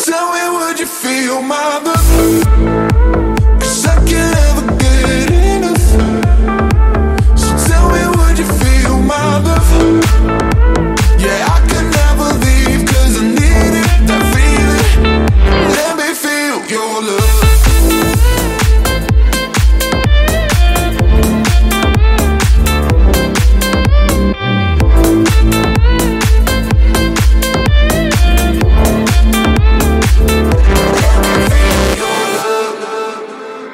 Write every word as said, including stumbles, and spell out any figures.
tell me, would you feel my love? 'Cause I can't ever get enough. So tell me, would you feel my love? Yeah, I can never leave 'cause I need it, that feeling. Let me feel your love.